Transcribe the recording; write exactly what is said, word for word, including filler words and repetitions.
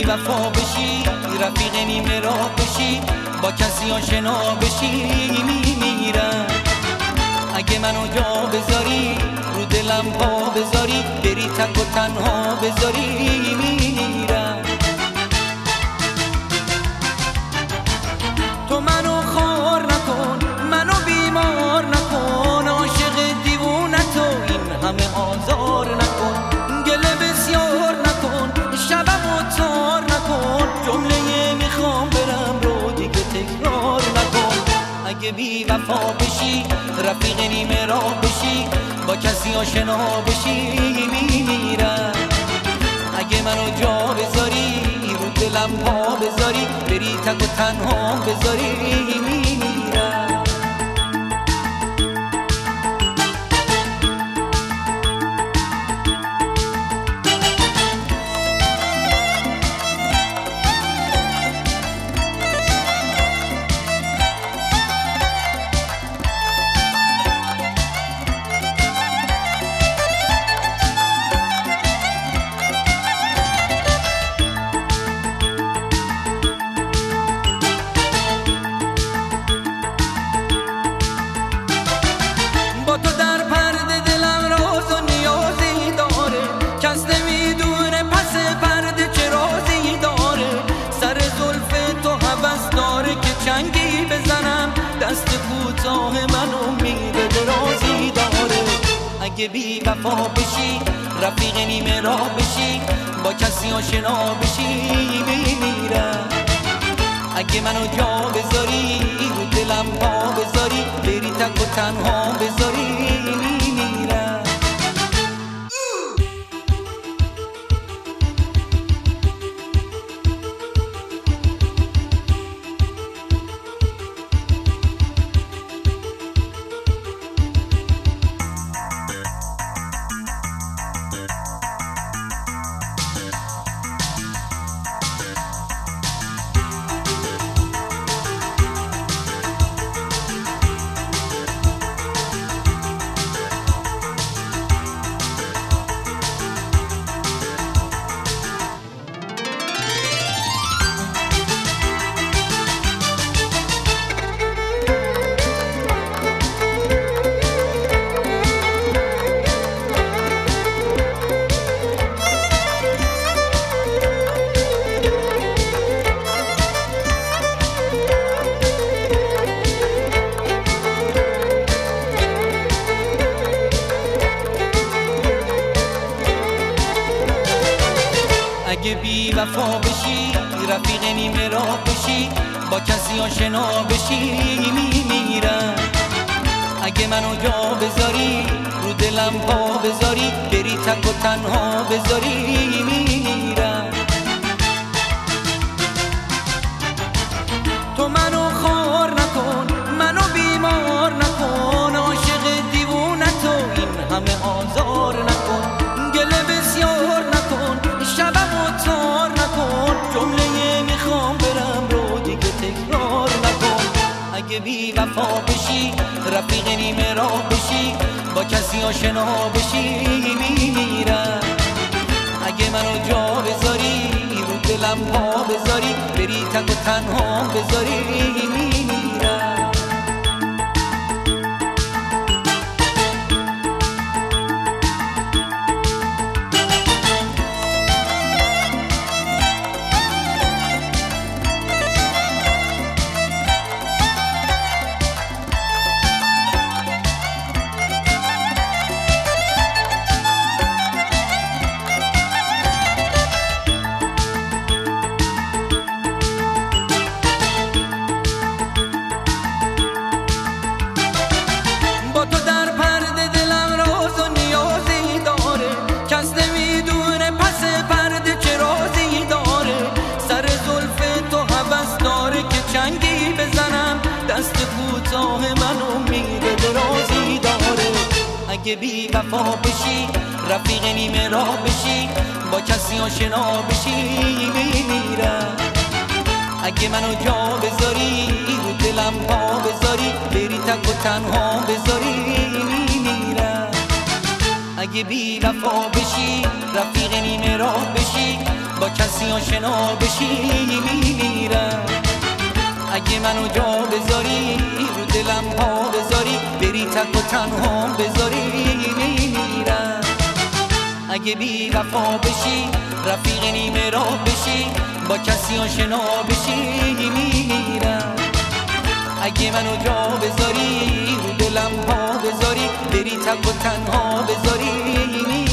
وفا بشی، رفیق نیمه راه بشی، با کسی آشنا بشی میمیرم. اگه منو جا بذاری، رو دلم پا بذاری، بری تک و تنها بذاری میمیرم. تو منو خار نکن، منو بیمار نکن، عاشق دیوونتو این همه آزار نکن، گله بسیار نکن، شبمو تار نکن، جمله میخوام برم رو دیگه تکرار نکن. اگه بی وفا بشی، رفیق نیمه راه بشی، با کسی آشنا بشی میمیرم. اگه منو جا بذاری، رو دلم پا بذاری، بری تک و تنها بذاری میمیرم. دست کوتاه منو میره درازی داره. اگه بی وفا بشی، رفیق نیمه راه بشی، با کسی آشنا بشی میمیرم. اگه منو جا بذاری، رو دلم پا بذاری، بری تک و تنها بذاری میمیرم. اگه بی وفا بشی، رفیق نیمه راه بشی، با کسی آشنا بشی میمیرم. اگه منو جا بذاری، رو دلم پا بذاری، بری تک و تنها بذاری میمیرم. تو منو خار نکن، منو بیمار نکن، عاشق دیوونتو این همه آزار نکن، گله بسیار نکن، شبمو تار نکن، جمله میخوام برم رو دیگه تکرار نکن. اگه بی وفا بشی، رفیق نیمه راه بشی، با کسی آشنا بشی میمیرم. اگه منو جا بذاری، رو دلم پا بذاری، بری تک و تنها بذاری میمیرم. دست کوتاه منو میره درازی داره. اگه بی وفا بشی، رفیق نیمه راه بشی، با کسی آشنا بشی میمیرم. اگه منو جا بذاری، رو دلم پا بذاری، بری تک و تنها بذاری میمیرم. اگه بی وفا بشی، رفیق نیمه راه بشی، با کسی آشنا بشی میمیرم. اگه منو جا بذاری رو دلم ها بذاری بری تک و تنها بذاری میمیرم. اگه بی وفا بشی رفیق نیمه راه بشی با کسی آشنا بشی میمیرم. اگه منو جا بذاری رو دلم ها بذاری بری تک و تنها بذاری